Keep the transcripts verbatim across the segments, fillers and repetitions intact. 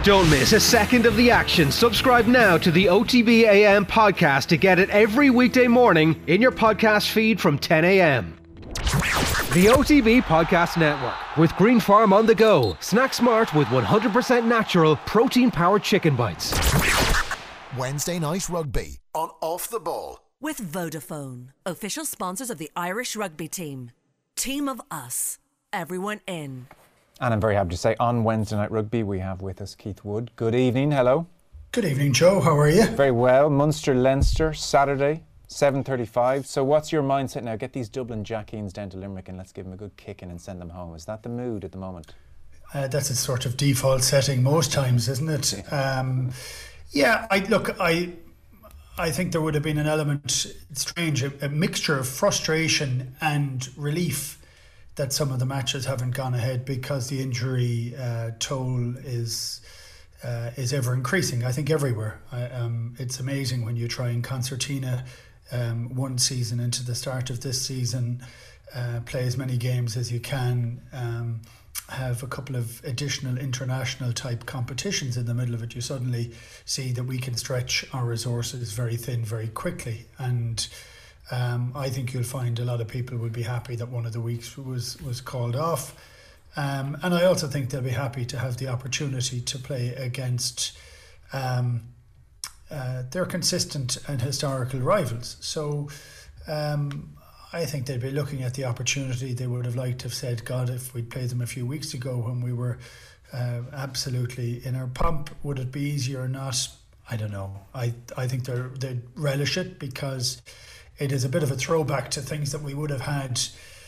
Don't miss a second of the action. Subscribe now to the O T B A M podcast to get it every weekday morning in your podcast feed from ten a.m. The O T B Podcast Network with Green Farm on the go. Snack smart with one hundred percent natural protein-powered chicken bites. Wednesday night rugby on Off the Ball. With Vodafone, official sponsors of the Irish rugby team. Team of us. Everyone in. And I'm very happy to say on Wednesday Night Rugby we have with us Keith Wood. Good evening, hello. Good evening, Joe. How are you? Very well. Munster, Leinster, Saturday, seven thirty-five. So what's your mindset now? Get these Dublin Jackeens down to Limerick and let's give them a good kicking and send them home. Is that the mood at the moment? Uh, that's a sort of default setting most times, isn't it? Um, yeah, I look, I I think there would have been an element, it's strange, a, a mixture of frustration and relief that some of the matches haven't gone ahead because the injury uh, toll is uh, is ever increasing. I think everywhere. I, um, it's amazing when you try and concertina um, one season into the start of this season, uh, play as many games as you can, um, have a couple of additional international type competitions in the middle of it. You suddenly see that we can stretch our resources very thin very quickly, and Um, I think you'll find a lot of people will be happy that one of the weeks was, was called off. Um, and I also think they'll be happy to have the opportunity to play against um, uh, their consistent and historical rivals. So um, I think they'd be looking at the opportunity. They would have liked to have said, God, if we'd played them a few weeks ago when we were uh, absolutely in our pomp, would it be easier or not? I don't know. I, I think they're, they'd relish it because it is a bit of a throwback to things that we would have had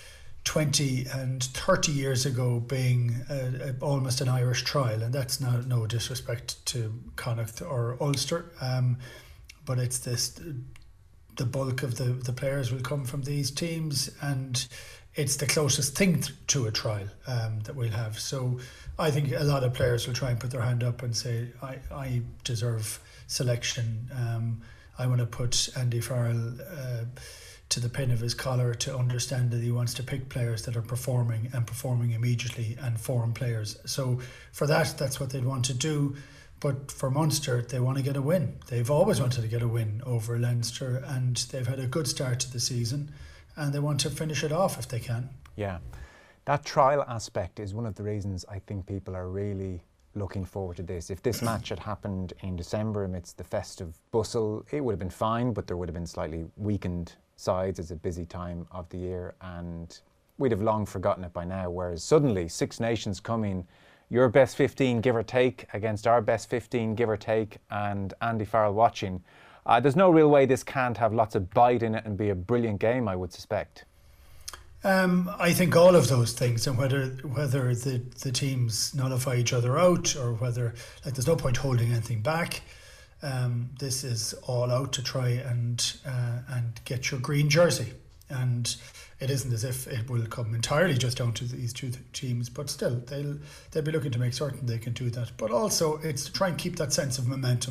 twenty and thirty years ago, being a, a, almost an Irish trial. And that's not no disrespect to Connacht or Ulster, um, but it's this, the bulk of the, the players will come from these teams, and it's the closest thing to a trial um, that we'll have. So I think a lot of players will try and put their hand up and say, I, I deserve selection. Um, I want to put Andy Farrell uh, to the pin of his collar to understand that he wants to pick players that are performing and performing immediately and foreign players. So for that, that's what they'd want to do. But for Munster, they want to get a win. They've always wanted to get a win over Leinster, and they've had a good start to the season, and they want to finish it off if they can. Yeah, that trial aspect is one of the reasons I think people are really looking forward to this. If this match had happened in December amidst the festive bustle, it would have been fine, but there would have been slightly weakened sides. It's a busy time of the year and we'd have long forgotten it by now, whereas suddenly Six Nations coming, your best fifteen give or take against our best fifteen give or take, and Andy Farrell watching. Uh, there's no real way this can't have lots of bite in it and be a brilliant game, I would suspect. Um, I think all of those things, and whether whether the, the teams nullify each other out or whether, like, there's no point holding anything back. Um, this is all out to try and uh, and get your green jersey, and it isn't as if it will come entirely just down to these two th- teams, but still they'll they'll be looking to make certain they can do that. But also it's to try and keep that sense of momentum.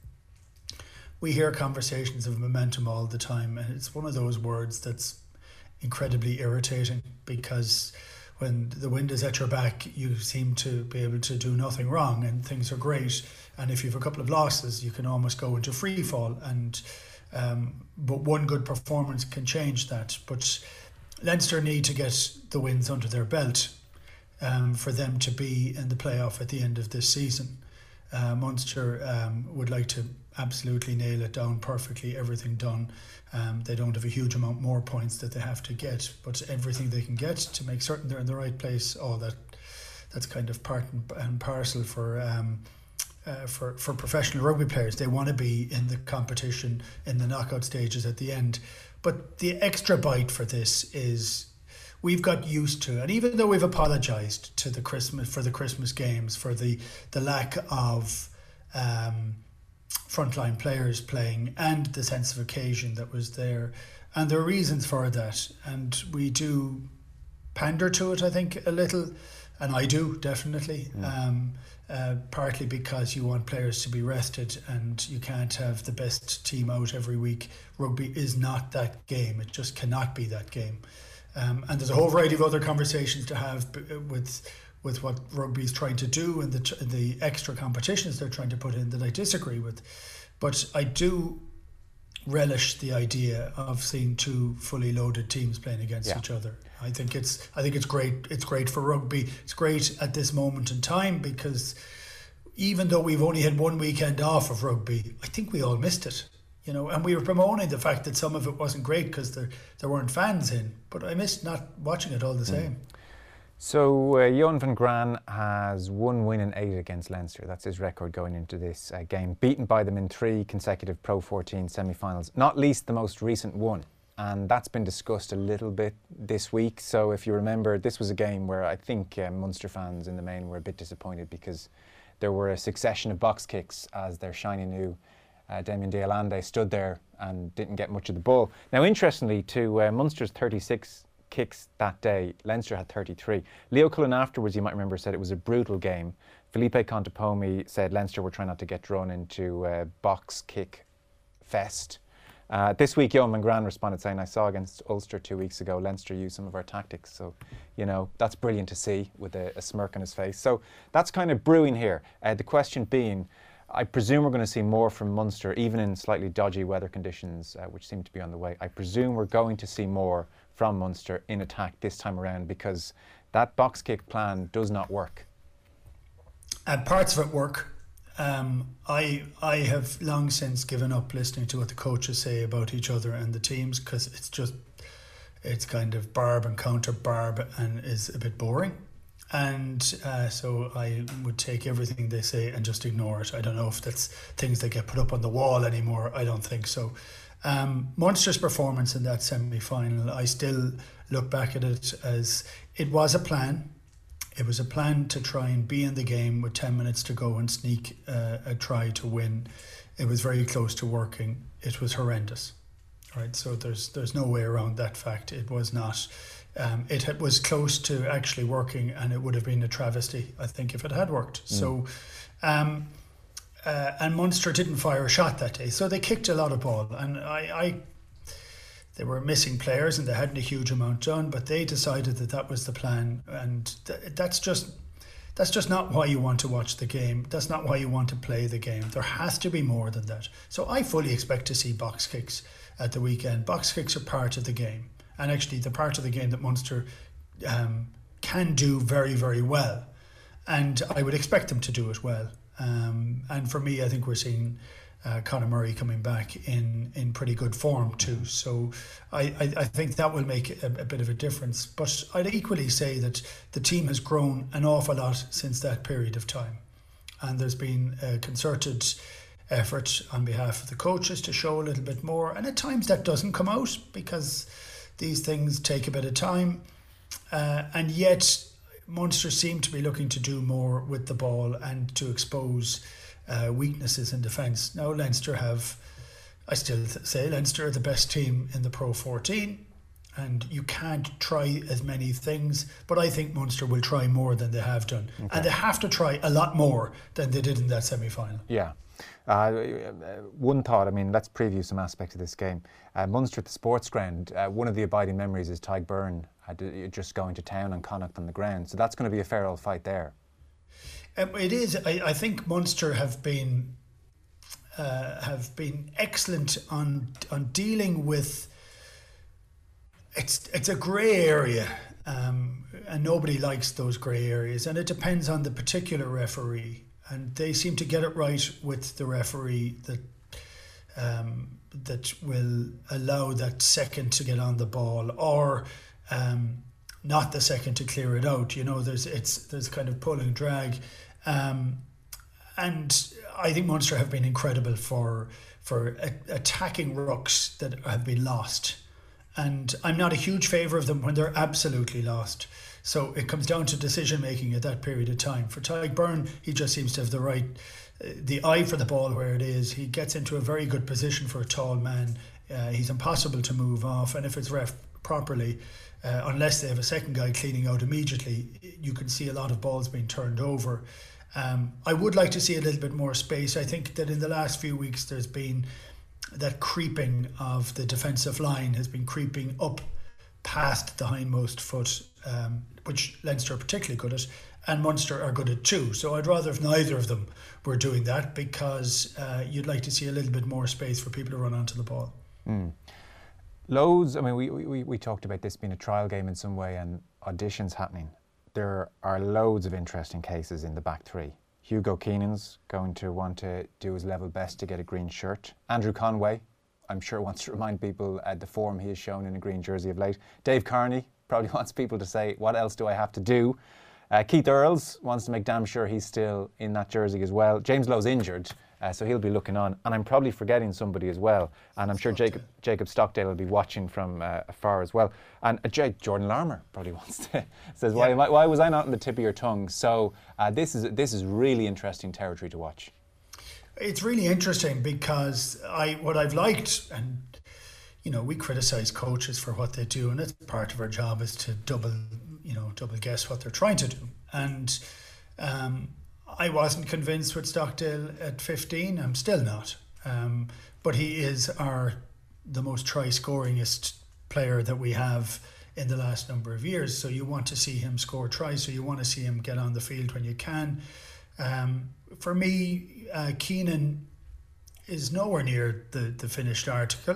We hear conversations of momentum all the time, and it's one of those words that's incredibly irritating, because when the wind is at your back you seem to be able to do nothing wrong and things are great, and if you have a couple of losses you can almost go into free fall, and um, but one good performance can change that. But Leinster need to get the wins under their belt um, for them to be in the playoff at the end of this season. Uh, Munster um, would like to absolutely nail it down perfectly, everything done. Um, they don't have a huge amount more points that they have to get, but everything they can get to make certain they're in the right place, all that that's kind of part and parcel for um, uh, for, for professional rugby players. They want to be in the competition in the knockout stages at the end. But the extra bite for this is we've got used to, and even though we've apologised to the Christmas for the Christmas games, for the the lack of um, frontline players playing and the sense of occasion that was there, and there are reasons for that, and we do pander to it, I think, a little, and I do definitely. Mm. Um, uh, partly because you want players to be rested, and you can't have the best team out every week. Rugby is not that game; it just cannot be that game. Um, and there's a whole variety of other conversations to have with with what rugby's trying to do and the the extra competitions they're trying to put in that I disagree with. But I do relish the idea of seeing two fully loaded teams playing against yeah. each other. I think it's I think it's great. It's great for rugby. It's great at this moment in time because even though we've only had one weekend off of rugby, I think we all missed it. You know, and we were promoting the fact that some of it wasn't great because there there weren't fans in. But I missed not watching it all the same. Mm. So uh, Johan van Graan has one win and eight against Leinster. That's his record going into this uh, game. Beaten by them in three consecutive Pro fourteen semi-finals, not least the most recent one. And that's been discussed a little bit this week. So if you remember, this was a game where I think uh, Munster fans in the main were a bit disappointed because there were a succession of box kicks as their shiny new uh, Damien de Allende stood there and didn't get much of the ball. Now, interestingly, to uh, Munster's thirty-six kicks that day, Leinster had thirty-three. Leo Cullen afterwards, you might remember, said it was a brutal game. Felipe Contepomi said Leinster were trying not to get drawn into a box kick fest. Uh, this week, Johan van Graan responded saying, I saw against Ulster two weeks ago, Leinster used some of our tactics. So, you know, that's brilliant to see with a, a smirk on his face. So that's kind of brewing here. Uh, the question being, I presume we're going to see more from Munster, even in slightly dodgy weather conditions, uh, which seem to be on the way. I presume we're going to see more from Munster in attack this time around because that box kick plan does not work. And parts of it work. Um, I I have long since given up listening to what the coaches say about each other and the teams because it's just it's kind of barb and counter barb and is a bit boring. And uh, so I would take everything they say and just ignore it. I don't know if that's things that get put up on the wall anymore. I don't think so. Um, Munster's performance in that semi-final, I still look back at it as it was a plan. It was a plan to try and be in the game with ten minutes to go and sneak uh, a try to win. It was very close to working. It was horrendous. Right, so there's there's no way around that fact. It was not. Um, it had, was close to actually working, and it would have been a travesty, I think, if it had worked. Mm. So, um, uh, and Munster didn't fire a shot that day, so they kicked a lot of ball, and I, I, they were missing players, and they hadn't a huge amount done, but they decided that that was the plan, and th- that's just that's just not why you want to watch the game. That's not why you want to play the game. There has to be more than that. So I fully expect to see box kicks at the weekend. Box kicks are part of the game. And actually the part of the game that Munster um, can do very, very well. And I would expect them to do it well. Um, and for me, I think we're seeing uh, Conor Murray coming back in, in pretty good form too. So I, I, I think that will make a, a bit of a difference. But I'd equally say that the team has grown an awful lot since that period of time. And there's been a concerted effort on behalf of the coaches to show a little bit more. And at times that doesn't come out because these things take a bit of time, uh, and yet Munster seem to be looking to do more with the ball and to expose uh, weaknesses in defence. Now Leinster have, I still th- say Leinster are the best team in the Pro fourteen, and you can't try as many things, but I think Munster will try more than they have done. Okay. And they have to try a lot more than they did in that semi-final. Yeah. Uh, one thought, I mean, let's preview some aspects of this game. Uh, Munster at the sports ground, uh, one of the abiding memories is Tadhg Beirne uh, just going to town on Connacht on the ground. So that's going to be a fair old fight there. Um, it is. I, I think Munster have been uh, have been excellent on on dealing with. It's it's a grey area, um, and nobody likes those grey areas, and it depends on the particular referee. And they seem to get it right with the referee that um, that will allow that second to get on the ball, or um, not the second to clear it out. You know, there's it's there's kind of pull and drag, um, and I think Munster have been incredible for for a- attacking rucks that have been lost. And I'm not a huge favour of them when they're absolutely lost. So it comes down to decision making at that period of time. For Tadhg Beirne, he just seems to have the right, uh, the eye for the ball where it is. He gets into a very good position for a tall man. Uh, he's impossible to move off, and if it's ref properly, uh, unless they have a second guy cleaning out immediately, you can see a lot of balls being turned over. Um, I would like to see a little bit more space. I think that in the last few weeks there's been that creeping of the defensive line has been creeping up past the hindmost foot, um, which Leinster are particularly good at, and Munster are good at two. So I'd rather if neither of them were doing that, because uh, you'd like to see a little bit more space for people to run onto the ball. Mm. Loads, I mean, we, we, we talked about this being a trial game in some way and auditions happening. There are loads of interesting cases in the back three. Hugo Keenan's going to want to do his level best to get a green shirt. Andrew Conway, I'm sure, wants to remind people at the form he has shown in a green jersey of late. Dave Kearney probably wants people to say, what else do I have to do? Uh, Keith Earls wants to make damn sure he's still in that jersey as well. James Lowe's injured, uh, so he'll be looking on. And I'm probably forgetting somebody as well. And I'm sure Jacob, Jacob Stockdale will be watching from uh, afar as well. And uh, J- Jordan Larmour probably wants to, says, why, why, why was I not on the tip of your tongue? So uh, this is this is really interesting territory to watch. It's really interesting because I what I've liked, and you know, we criticise coaches for what they do, and it's part of our job is to double, you know, double guess what they're trying to do. And um, I wasn't convinced with Stockdale at fifteen. I'm still not. Um, but he is our the most try-scoringest player that we have in the last number of years. So you want to see him score tries. So you want to see him get on the field when you can. Um, for me, uh, Keenan is nowhere near the, the finished article,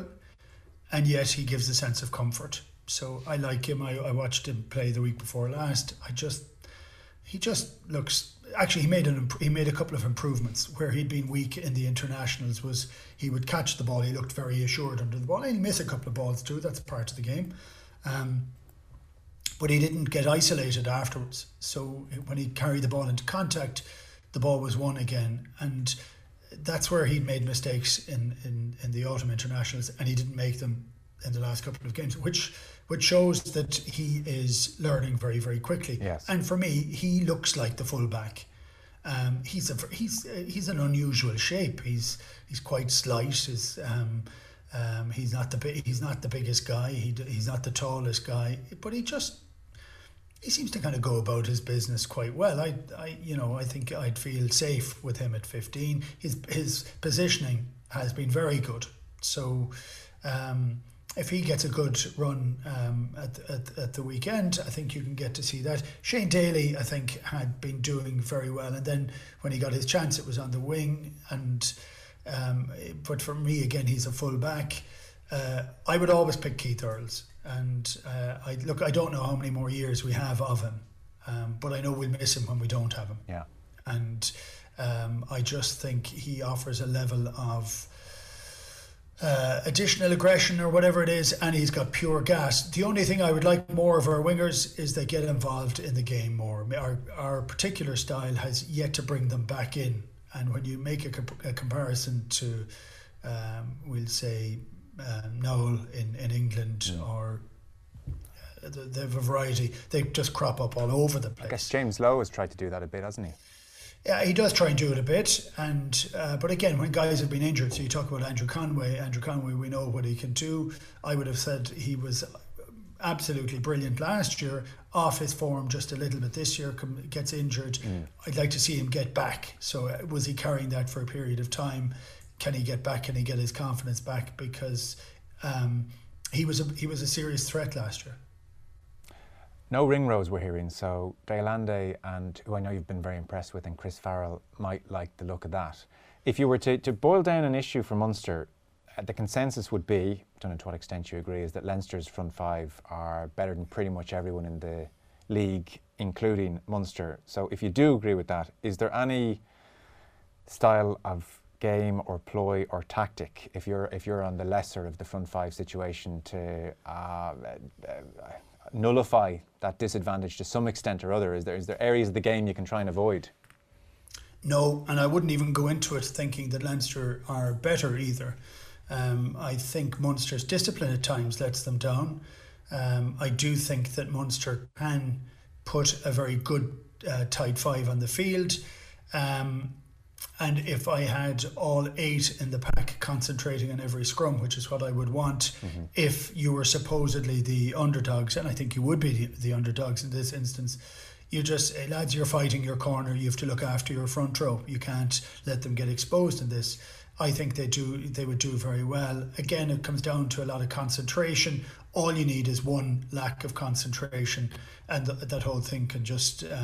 and yet he gives a sense of comfort. So I like him. I, I watched him play the week before last. I just, he just looks. Actually, he made an he made a couple of improvements where he'd been weak in the internationals. Was he would catch the ball? He looked very assured under the ball. He'd miss a couple of balls too. That's part of the game. Um, but he didn't get isolated afterwards. So when he carried the ball into contact, the ball was won again, and that's where he'd made mistakes in, in, in the autumn internationals, and he didn't make them in the last couple of games, which which shows that he is learning very, very quickly. Yes. And for me, he looks like the fullback. Um, he's a he's he's an unusual shape. He's he's quite slight. He's um, um, he's not the big, he's not the biggest guy. He he's not the tallest guy, but he just he seems to kind of go about his business quite well. I I you know I think I'd feel safe with him at fifteen. His his positioning has been very good. So. Um, If he gets a good run um, at, at at the weekend, I think you can get to see that. Shane Daly, I think, had been doing very well, and then when he got his chance, it was on the wing. And um, but for me, again, he's a full back. Uh, I would always pick Keith Earls, and uh, I look. I don't know how many more years we have of him, um, but I know we'll miss him when we don't have him. Yeah, and um, I just think he offers a level of. Uh, additional aggression or whatever it is, and he's got pure gas. The only thing I would like more of our wingers is they get involved in the game more. Our our particular style has yet to bring them back in, and when you make a, comp- a comparison to um, we'll say um, Noel in, in England yeah. or uh, they have a variety, they just crop up all over the place. I guess James Lowe has tried to do that a bit, hasn't he? Yeah, he does try and do it a bit, and uh, but again, when guys have been injured, so you talk about Andrew Conway. Andrew Conway, we know what he can do. I would have said he was absolutely brilliant last year. Off his form just a little bit this year, gets injured. Mm. I'd like to see him get back. So was he carrying that for a period of time? Can he get back? Can he get his confidence back? Because um, he was a he was a serious threat last year. No ringrose we're hearing, so Deolande, and who I know you've been very impressed with, and Chris Farrell might like the look of that. If you were to, to boil down an issue for Munster, uh, the consensus would be, I don't know to what extent you agree, is that Leinster's front five are better than pretty much everyone in the league, including Munster. So if you do agree with that, is there any style of game or ploy or tactic, if you're if you're on the lesser of the front five situation, to uh, uh, nullify that disadvantage to some extent or other? Is there is there areas of the game you can try and avoid? No, and I wouldn't even go into it thinking that Leinster are better either. Um, I think Munster's discipline at times lets them down. Um, I do think that Munster can put a very good uh, tight five on the field. Um, and if I had all eight in the pack concentrating on every scrum, which is what I would want, mm-hmm. if you were supposedly the underdogs, and I think you would be the, the underdogs in this instance, you just, hey, lads, you're fighting your corner, you have to look after your front row. You can't let them get exposed in this. I think they do. They would do very well. Again, it comes down to a lot of concentration. All you need is one lack of concentration, and th- that whole thing can just uh,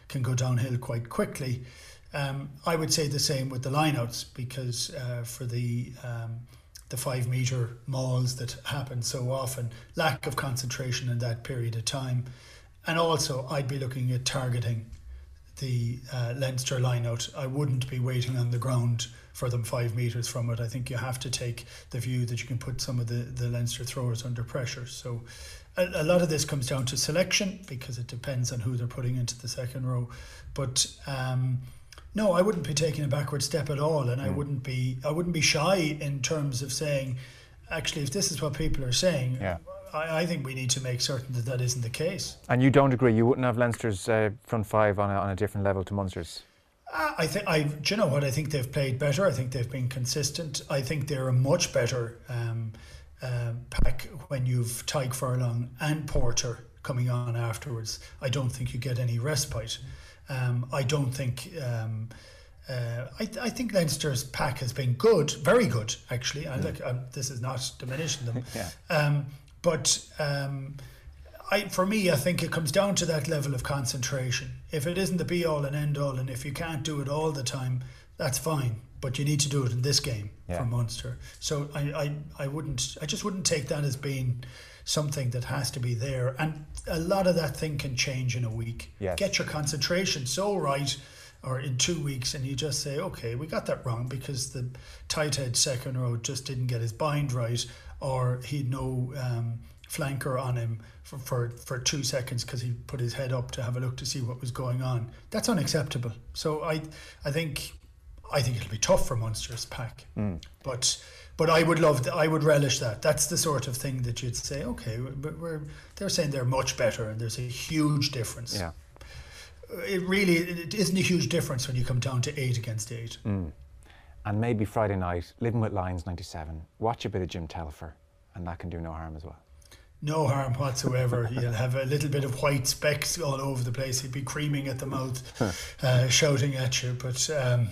can go downhill quite quickly. Um, I would say the same with the lineouts, because uh, for the um, the five metre mauls that happen so often, lack of concentration in that period of time. And also I'd be looking at targeting the uh, Leinster lineout. I wouldn't be waiting on the ground for them five metres from it. I think you have to take the view that you can put some of the, the Leinster throwers under pressure. So a, a lot of this comes down to selection, because it depends on who they're putting into the second row. But um, no, I wouldn't be taking a backward step at all, and mm. I wouldn't be I wouldn't be shy in terms of saying, actually, if this is what people are saying, yeah. I, I think we need to make certain that that isn't the case. And you don't agree? You wouldn't have Leinster's uh, front five on a, on a different level to Munster's? Uh, I think I. Do you know what? I think they've played better. I think they've been consistent. I think they're a much better um, uh, pack when you've Tadhg Furlong and Porter coming on afterwards. I don't think you get any respite. Um, I don't think. Um, uh, I, I think Leinster's pack has been good, very good actually. I look. Um, this is not diminishing them. yeah. Um, but um, I, for me, I think it comes down to that level of concentration. If it isn't the be all and end all, and if you can't do it all the time, that's fine. But you need to do it in this game yeah. for Munster. So I, I, I wouldn't. I just wouldn't take that as being something that has to be there. And a lot of that thing can change in a week. Yes. Get your concentration so right, or in two weeks, and you just say, okay, we got that wrong because the tight head second row just didn't get his bind right, or he'd no um, flanker on him for, for, for two seconds because he put his head up to have a look to see what was going on. That's unacceptable. So I I think I think it'll be tough for Munster's pack. Mm. But but I would love that. I would relish that. That's the sort of thing that you'd say, okay, but we're they're saying they're much better and there's a huge difference. Yeah. It really it isn't a huge difference when you come down to eight against eight. Mm. And maybe Friday night, Living with Lions ninety-seven, watch a bit of Jim Telfer, and that can do no harm as well. No harm whatsoever. You'll have a little bit of white specks all over the place. He'd be creaming at the mouth, uh, shouting at you. But um,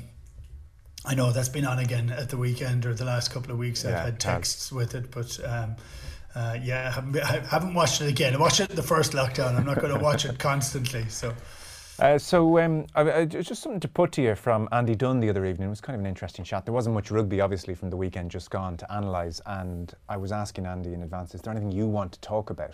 I know that's been on again at the weekend or the last couple of weeks. Yeah, I've had texts with it, but um, uh, yeah, I haven't, I haven't watched it again. I watched it in the first lockdown. I'm not going to watch it constantly. So. Uh, so um, I, I, just something to put to you from Andy Dunn the other evening. It was kind of an interesting chat. There wasn't much rugby, obviously, from the weekend just gone to analyse, and I was asking Andy in advance, is there anything you want to talk about?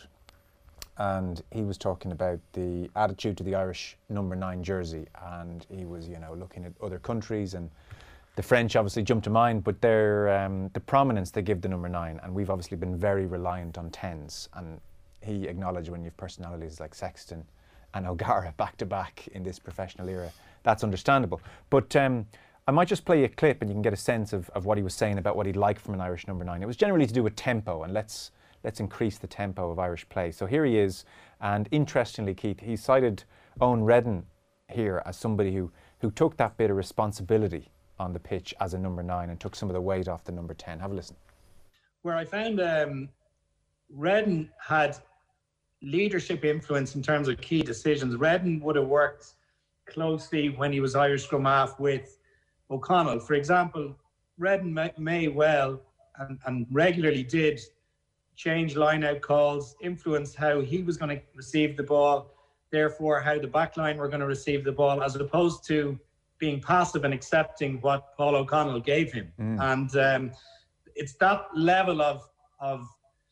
And he was talking about the attitude to the Irish number nine jersey, and he was, you know, looking at other countries, and the French obviously jumped to mind, but their um, the prominence they give the number nine, and we've obviously been very reliant on tens, and he acknowledged when you've personalities like Sexton and O'Gara back to back in this professional era, that's understandable. But um, I might just play a clip and you can get a sense of, of what he was saying about what he'd like from an Irish number nine. It was generally to do with tempo, and let's let's increase the tempo of Irish play. So here he is, and interestingly, Keith, he cited Owen Redden here as somebody who, who took that bit of responsibility on the pitch as a number nine and took some of the weight off the number ten. Have a listen. Where I found um, Redden had leadership influence in terms of key decisions. Redden would have worked closely when he was Irish scrum half with O'Connell. For example, Redden may, may well and, and regularly did change line-out calls, influence how he was going to receive the ball, therefore how the back line were going to receive the ball, as opposed to being passive and accepting what Paul O'Connell gave him. Mm. And um, it's that level of of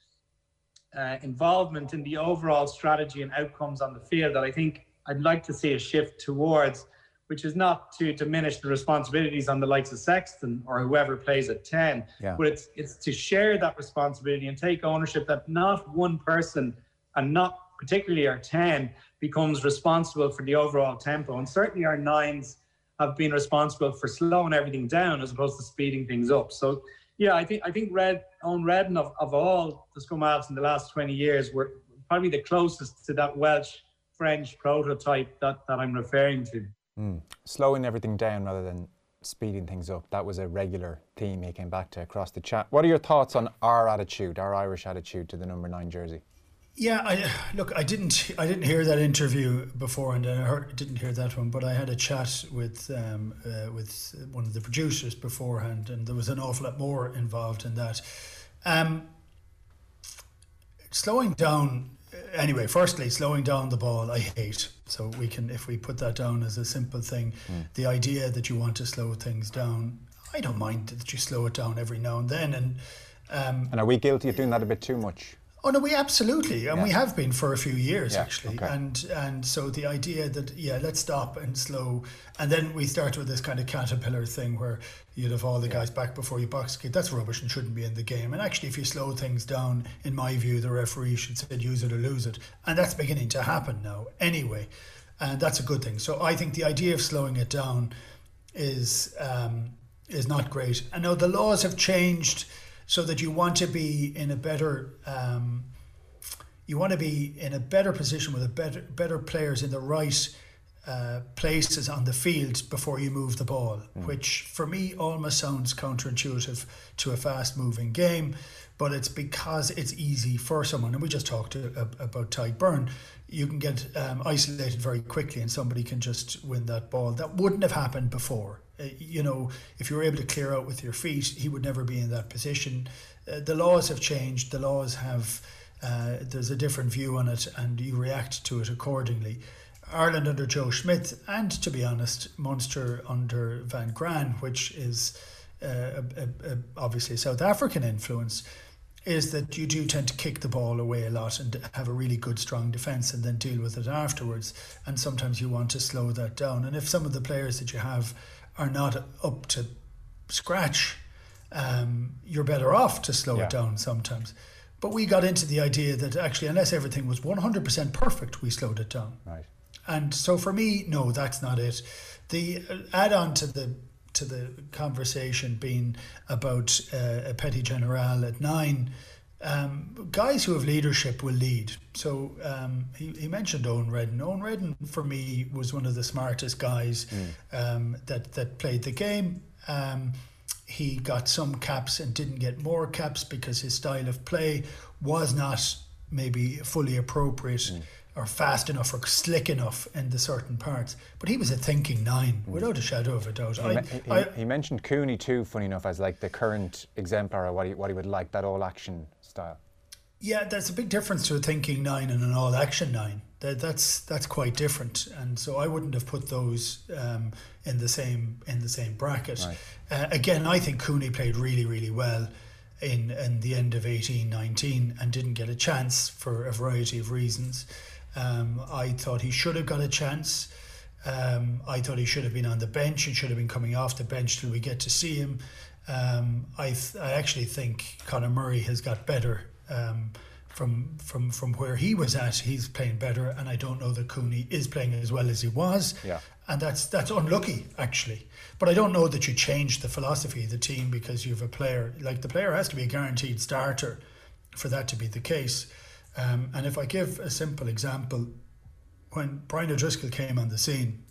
Uh, involvement in the overall strategy and outcomes on the field that I think I'd like to see a shift towards, which is not to diminish the responsibilities on the likes of Sexton or whoever plays at ten, yeah. but it's it's to share that responsibility and take ownership that not one person, and not particularly our ten, becomes responsible for the overall tempo. And certainly our nines have been responsible for slowing everything down as opposed to speeding things up. So yeah, I think I think Red Owen Redden of, of all the scrum halves in the last twenty years were probably the closest to that Welsh French prototype that, that I'm referring to. Mm. Slowing everything down rather than speeding things up. That was a regular theme he came back to across the chat. What are your thoughts on our attitude, our Irish attitude to the number nine jersey? Yeah, I look. I didn't. I didn't hear that interview before, and I heard, didn't hear that one. But I had a chat with um, uh, with one of the producers beforehand, and there was an awful lot more involved in that. Um, slowing down anyway, firstly, slowing down the ball, I hate. So we can, if we put that down as a simple thing, mm. the idea that you want to slow things down, I don't mind that you slow it down every now and then. And um, and are we guilty of doing that a bit too much? Oh no, we absolutely, and yeah. we have been for a few years yeah, actually, okay. and and so the idea that yeah, let's stop and slow, and then we start with this kind of caterpillar thing where you'd have all the yeah. guys back before you box kick. That's rubbish and shouldn't be in the game. And actually, if you slow things down, in my view, the referee should say use it or lose it, and that's beginning to happen now anyway, and that's a good thing. So I think the idea of slowing it down is um, is not great. I know the laws have changed, so that you want to be in a better, um, you want to be in a better position with a better, better players in the right uh, places on the field before you move the ball, mm. which for me almost sounds counterintuitive to a fast-moving game, but it's because it's easy for someone. And we just talked to, uh, about Tadhg Beirne. You can get um, isolated very quickly, and somebody can just win that ball. That wouldn't have happened before. Uh, you know, if you were able to clear out with your feet, he would never be in that position. Uh, the laws have changed. The laws have, uh, there's a different view on it, and you react to it accordingly. Ireland under Joe Schmidt, and to be honest, Munster under Van Graan, which is uh, a, a, a, obviously a South African influence, is that you do tend to kick the ball away a lot and have a really good strong defence and then deal with it afterwards. And sometimes you want to slow that down. And if some of the players that you have are not up to scratch, um, you're better off to slow yeah. it down sometimes. But we got into the idea that actually, unless everything was one hundred percent perfect, we slowed it down. Right. And so for me, no, that's not it. The add-on to the to the conversation being about uh, a Petit General at nine, um, guys who have leadership will lead. So um, he, he mentioned Owen Redden. Owen Redden, for me, was one of the smartest guys mm. um, that, that played the game. Um, he got some caps and didn't get more caps because his style of play was not maybe fully appropriate mm. or fast enough or slick enough in the certain parts. But he was a thinking nine, mm. without a shadow of a doubt. He, I, me- he, I, he mentioned Cooney too, funny enough, as like the current exemplar of what he, what he would like, that all-action style. Yeah, there's a big difference to a thinking nine and an all-action nine. That, that's that's quite different, and so I wouldn't have put those um, in the same in the same bracket. Right. Uh, again, I think Cooney played really, really well in in the end of eighteen nineteen and didn't get a chance for a variety of reasons. Um, I thought he should have got a chance. Um, I thought he should have been on the bench and should have been coming off the bench till we get to see him. Um, I th- I actually think Conor Murray has got better um, from from from where he was at. He's playing better, and I don't know that Cooney is playing as well as he was. Yeah. And that's that's unlucky actually. But I don't know that you change the philosophy of the team because you have a player. Like, the player has to be a guaranteed starter for that to be the case. Um, and if I give a simple example, when Brian O'Driscoll came on the scene,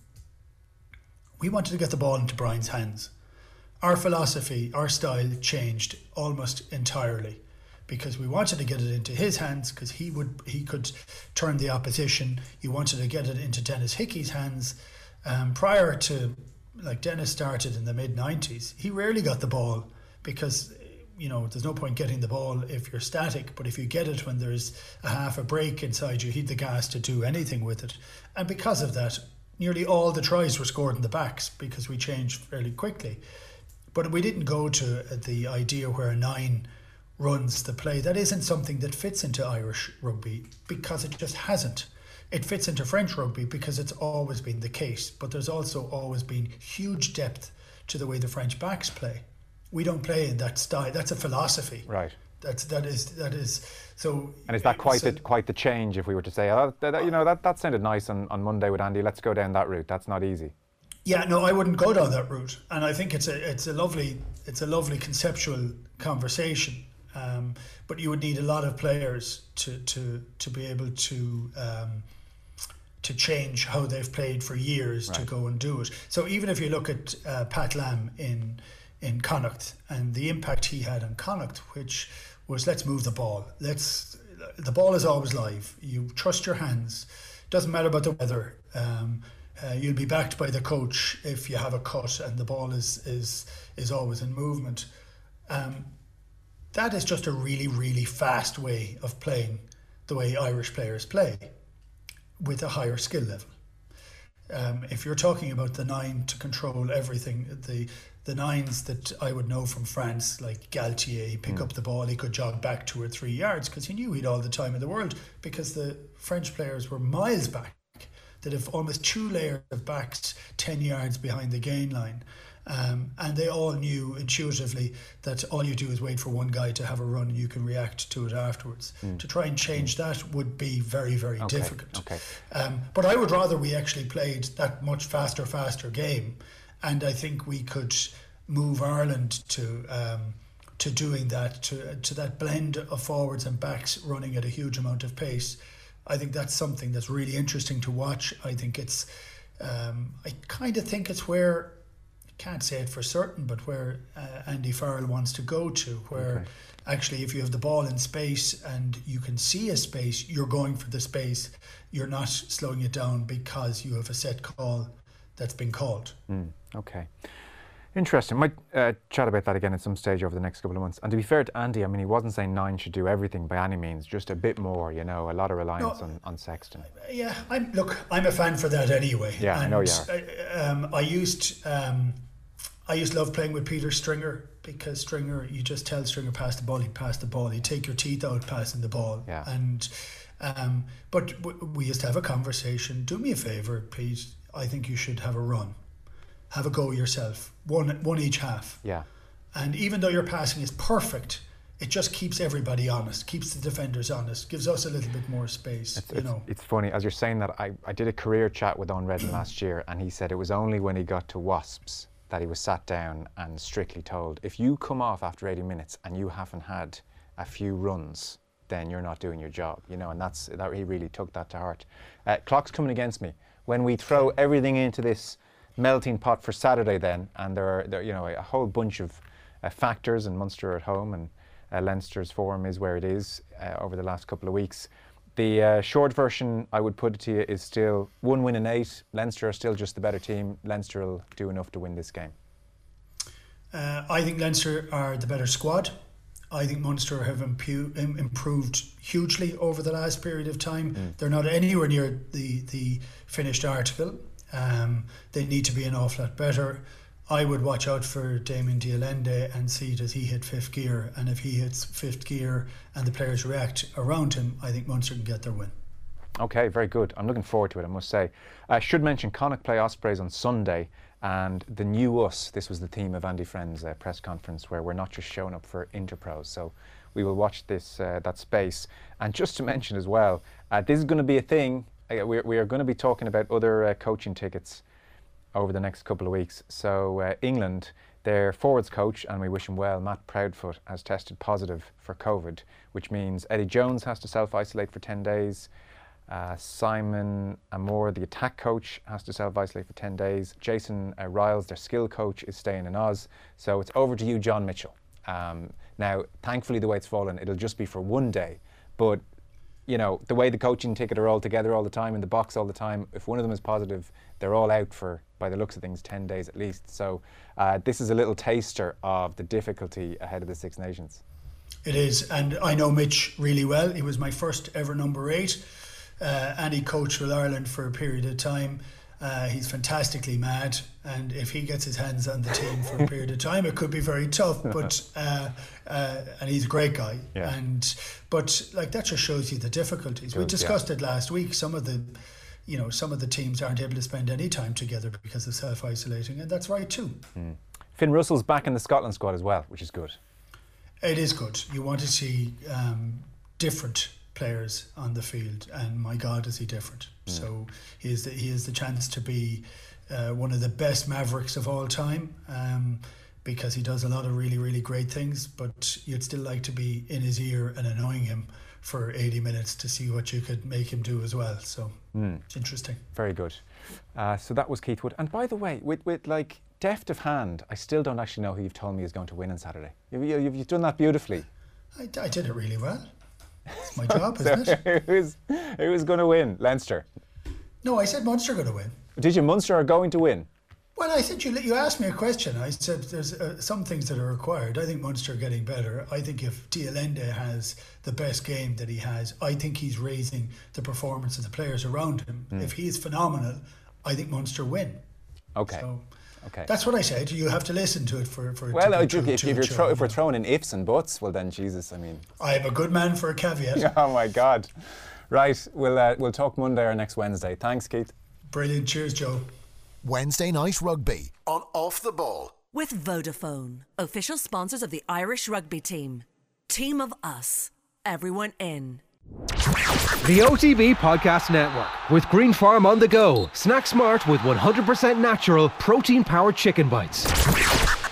we wanted to get the ball into Brian's hands. Our philosophy, our style changed almost entirely because we wanted to get it into his hands because he would he could turn the opposition. You wanted to get it into Dennis Hickey's hands. Um, prior to, like, Dennis started in the mid nineties, he rarely got the ball because, you know, there's no point getting the ball if you're static, but if you get it when there's a half a break inside you, he'd the gas to do anything with it. And because of that, nearly all the tries were scored in the backs because we changed fairly quickly. But we didn't go to the idea where a nine runs the play. That isn't something that fits into Irish rugby because it just hasn't. It fits into French rugby because it's always been the case, but there's also always been huge depth to the way the French backs play. We don't play in that style. That's a philosophy. Right. That's that is that is so. And is that quite so, the quite the change if we were to say, oh, that, that, you know, that, that sounded nice on, on Monday with Andy. Let's go down that route. That's not easy. Yeah, no, I wouldn't go down that route. And I think it's a it's a lovely it's a lovely conceptual conversation. Um, but you would need a lot of players to to to be able to. Um, to change how they've played for years right. to go and do it. So even if you look at uh, Pat Lam in in Connacht and the impact he had on Connacht, which was let's move the ball. Let's the ball is always live. You trust your hands. Doesn't matter about the weather. Um, uh, you'll be backed by the coach if you have a cut and the ball is is is always in movement. Um, that is just a really really fast way of playing the way Irish players play with a higher skill level. Um, if you're talking about the nine to control everything, the the nines that I would know from France, like Galtier, he'd pick mm. up the ball, he could jog back two or three yards because he knew he'd all the time in the world, because the French players were miles back, that have almost two layers of backs ten yards behind the gain line. Um, and they all knew intuitively that all you do is wait for one guy to have a run and you can react to it afterwards. Mm. To try and change mm. that would be very, very okay. difficult. Okay. Um, but I would rather we actually played that much faster, faster game. And I think we could move Ireland to um, to doing that, to to that blend of forwards and backs running at a huge amount of pace. I think that's something that's really interesting to watch. I think it's, um, I kind of think it's where, can't say it for certain, but where uh, Andy Farrell wants to go to, where okay. actually if you have the ball in space and you can see a space, you're going for the space. You're not slowing it down because you have a set call that's been called. Mm, okay. Interesting. Might uh, chat about that again at some stage over the next couple of months. And to be fair to Andy, I mean, he wasn't saying nine should do everything by any means, just a bit more, you know, a lot of reliance no, on, on Sexton. Yeah, I'm, look, I'm a fan for that anyway. Yeah, and I know you are. I, um, I used... Um, I used to love playing with Peter Stringer, because Stringer, you just tell Stringer pass the ball, he'd pass the ball, he'd take your teeth out passing the ball. Yeah. And um, but w- we used to have a conversation. Do me a favour, Pete. I think you should have a run, have a go yourself, one one each half. Yeah. And even though your passing is perfect, it just keeps everybody honest, keeps the defenders honest, gives us a little bit more space. It's, you it's, know. It's funny as you're saying that. I, I did a career chat with Owen Redden last year, and he said it was only when he got to Wasps that he was sat down and strictly told, if you come off after eighty minutes and you haven't had a few runs, then you're not doing your job, you know, and that's that he really took that to heart. Uh, clock's coming against me. When we throw everything into this melting pot for Saturday then, and there are, there, you know, a whole bunch of uh, factors, and Munster at home, and uh, Leinster's form is where it is uh, over the last couple of weeks. The uh, short version, I would put it to you, is still one win in eight. Leinster are still just the better team. Leinster will do enough to win this game. Uh, I think Leinster are the better squad. I think Munster have impu- improved hugely over the last period of time. Mm. They're not anywhere near the, the finished article. Um, they need to be an awful lot better. I would watch out for Damien Dialende and see does he hit fifth gear, and if he hits fifth gear and the players react around him, I think Munster can get their win. Okay, very good. I'm looking forward to it, I must say. I should mention Connacht play Ospreys on Sunday, and the new us, this was the theme of Andy Friend's uh, press conference, where we're not just showing up for Interpros, so we will watch this uh, that space. And just to mention as well, uh, this is going to be a thing. Uh, we, we are going to be talking about other uh, coaching tickets over the next couple of weeks. So uh, England, their forwards coach, and we wish him well, Matt Proudfoot, has tested positive for COVID, which means Eddie Jones has to self-isolate for ten days. Uh, Simon Amor, the attack coach, has to self-isolate for ten days. Jason uh, Riles, their skill coach, is staying in Oz. So it's over to you, John Mitchell. Um, now, thankfully, the way it's fallen, it'll just be for one day. But, you know, the way the coaching ticket are all together all the time, in the box all the time, if one of them is positive, they're all out for, by the looks of things, ten days at least. So uh, this is a little taster of the difficulty ahead of the Six Nations. It is, and I know Mitch really well. He was my first ever number eight. Uh, and he coached with Ireland for a period of time. Uh, he's fantastically mad, and if he gets his hands on the team for a period of time, it could be very tough. But uh, uh, and he's a great guy. Yeah. And but like that just shows you the difficulties. Does, we discussed yeah. it last week. Some of the, you know, some of the teams aren't able to spend any time together because of self-isolating, and that's right too. Mm. Finn Russell's back in the Scotland squad as well, which is good. It is good. You want to see um, different players on the field, and my God, is he different. Mm. So he is the, he is the chance to be uh, one of the best Mavericks of all time, um, because he does a lot of really really great things, but you'd still like to be in his ear and annoying him for eighty minutes to see what you could make him do as well. So mm. it's interesting. Very good. Uh, so that was Keith Wood. And by the way, with, with like deft of hand, I still don't actually know who you've told me is going to win on Saturday. You've, you've, you've done that beautifully. I, I did it really well. It's my job, isn't so it? Who is, who is going to win? Leinster? No, I said Munster are going to win. Did you? Munster are going to win? Well, I said you you asked me a question. I said there's uh, some things that are required. I think Munster are getting better. I think if Dialende has the best game that he has, I think he's raising the performance of the players around him. Mm. If he is phenomenal, I think Munster win. Okay. So okay. That's what I said. You have to listen to it for for. Well, to, if, to, if, to, if, you're to, throw, if we're throwing in ifs and buts, well then, Jesus, I mean. I'm a good man for a caveat. Oh my God. Right, we'll uh, we'll talk Monday or next Wednesday. Thanks, Keith. Brilliant. Cheers, Joe. Wednesday Night Rugby on Off the Ball. With Vodafone, official sponsors of the Irish rugby team. Team of us. Everyone in. The O T B Podcast Network with Green Farm on the go. Snack smart with one hundred percent natural protein-powered chicken bites.